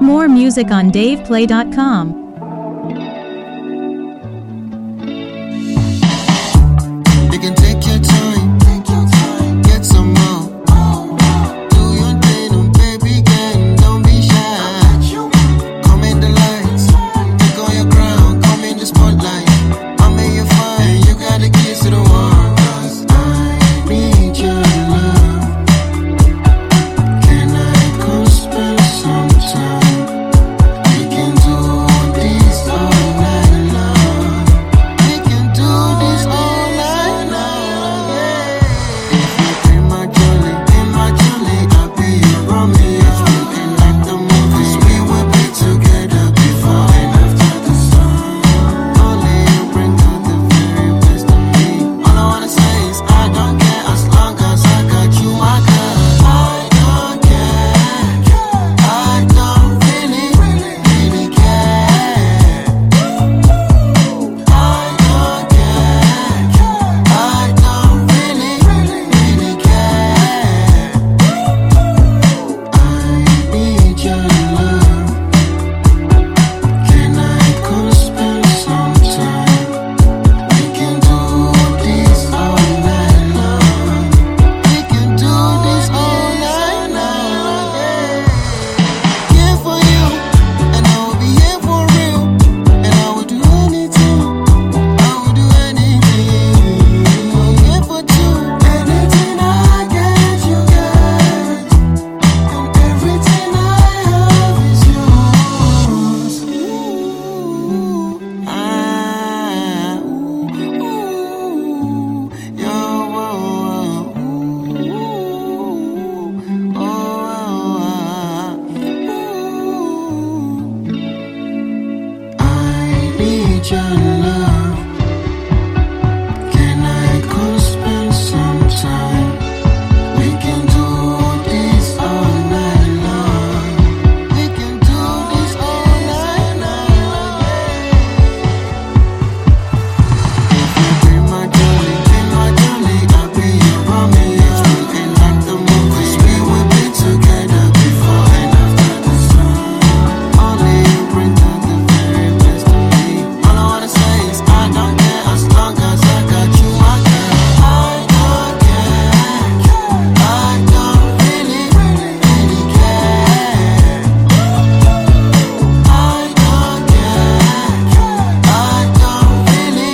More music on DavePlay.com. You can take your time, get some more. Do your thing, baby girl, don't be shy. Come in the lights, take all your crown, come in the spotlight. I'm in your fire, and you got the keys to the world. 'Cause I need your love. Can I come spend some time? We can do this all night long. We can do this all night long. If you in my jolly, I'll be your Romeo. Looking like the movies, we will be together before and after the sun. Only you bring out the very best of me. All I wanna say is I don't care as long as I got you. I don't care. I don't really care. I don't care. I don't really care. I need your love. Can I come spend some time? We can do this all night long. We can do this all night long. Here for you, and I will be here for real. And I will do anything. I will do anything. I'm here for two. Anything I get, you get. And everything I have is yours. I need your love. Can I come spend some time? We can do this all night long. We can do this all night long. If you be my jolly, I'll be your Romeo. Looking like the movies, we will be together before and after the sun. Only you bring out the very best of me. All I wanna say is I don't care as long as I got you. I don't care. I don't really care. I don't care. I don't really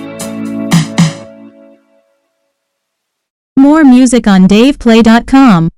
More music on DavePlay.com.